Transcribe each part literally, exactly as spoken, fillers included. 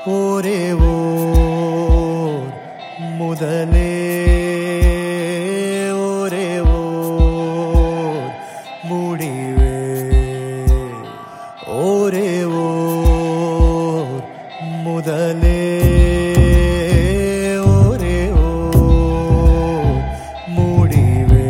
ஒரே ஓர் முதலே ஒரே ஓர் முடிவே ஒரே ஓர் முதலே ஒரே ஓர் முடிவே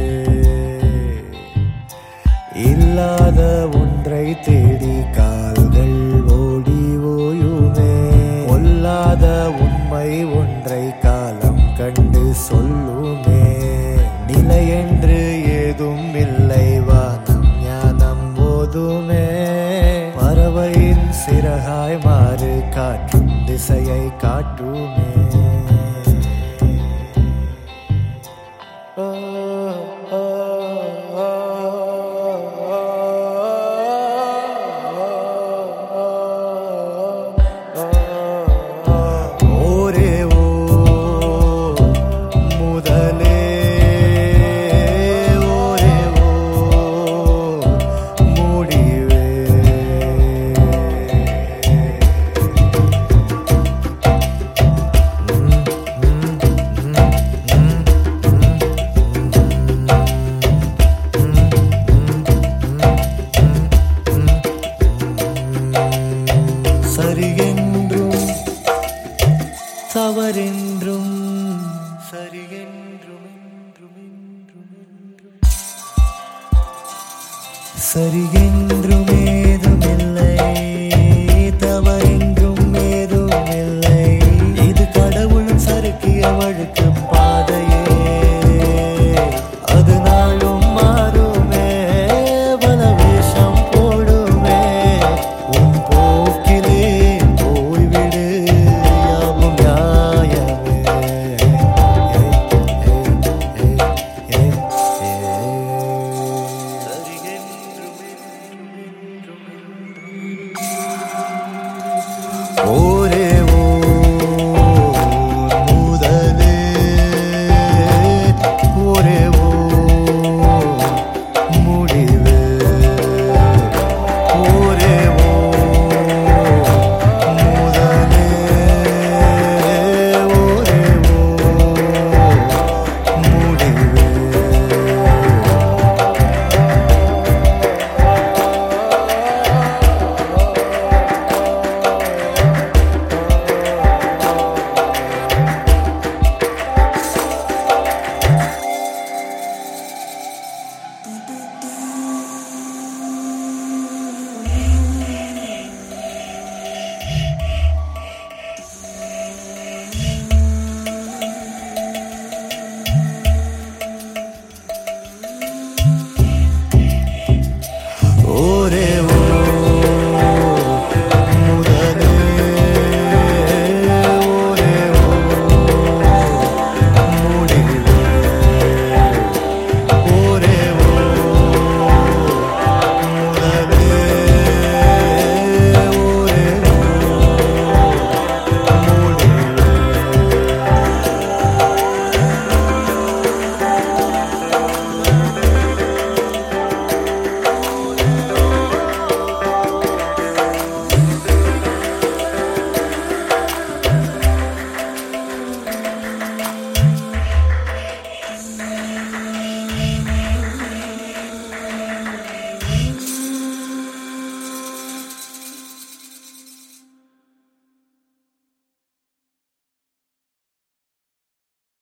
இல்லாத ஒன்றை தேடி கால்கள் ஓடி ஓயுமே பொல்லாத உண்மை ஒன்றை காலம் கண்டு சொல்லுமே நிலை என்று ஏதும் இல்லை வானம் ஞானம் போதுமே பறவையின் சிறகாய் மாறு காற்றும் திசையை காட்டுமே சரியென்றும் தவறென்றும் சரியென்றும் என்றும் என்றும் என்றும் சரியென்றுமே